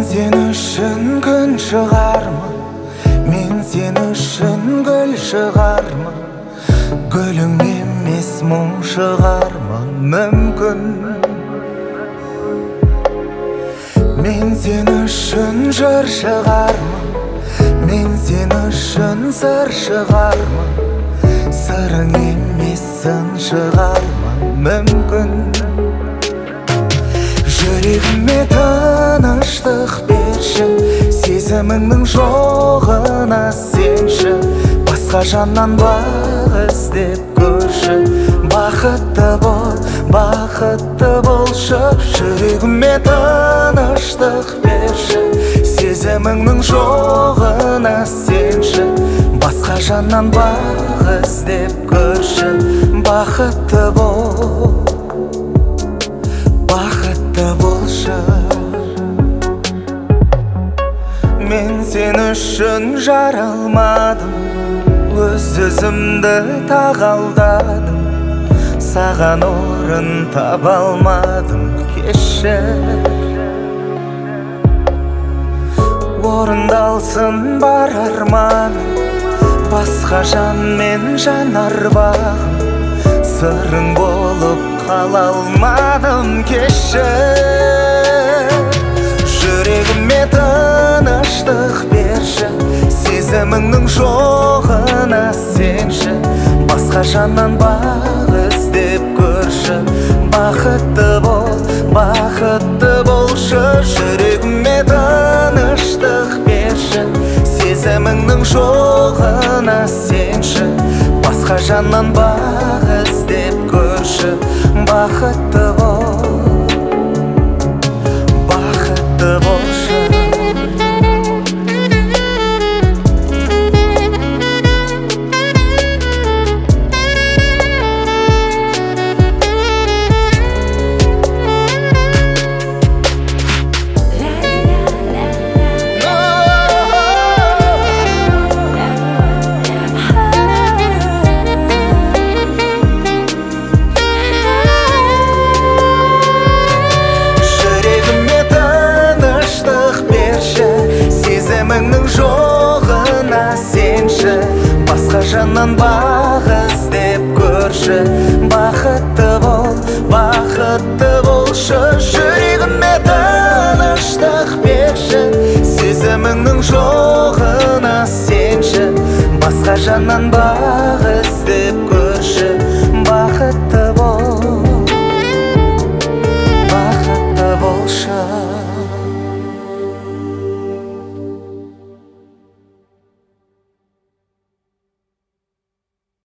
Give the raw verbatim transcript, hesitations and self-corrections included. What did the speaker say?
сен үшін күн шығармын, мен сен үшін гүл шығармын. Гүлің емес мұң шығармын мүмкін. Мен сен үшін жыр шығармын, мен сен үшін сыр шығармын. Сырың емес сын шығармын мүмкін. Жүрегіме тыныштық берші, сезіміңнің жоғына сенші. Басқа жаннан бақ іздеп көрші. Бақытты бол, бақытты болшы. Жүрегіме тыныштық берші, сезіміңнің жоғына сенші. Басқа жаннан бақ іздеп көрші. Бақытты бол, бақытты болшы. Мен сен үшін жаралмадым, өз өзімді тағалдадым. Саған орын таба алмадым, кешір. Орындалсын бар арманым, басқа жанмен жанар бағым. Сырың болып қала алмадым, кешір. Жүрегіме тыныштық берші, сезіміңнің жоғына сенші. Басқа жаннан бақ іздеп көрші. Бақытты бол, бақытты болшы. Жүрегіме тыныштық берші, сезіміңнің жоғына сенші. Басқа жаннан бақ іздеп көрші. Бақытты бол, бақытты болшы. Сезіміңнің жоғына сенші. Басқа жаннан бақ іздеп көрші. Бақытты бол, бақытты болшы. Жүрегіме тыныштық берші, сезіміңнің жоғына сенші. Басқа жаннан бақ іздеп көрші.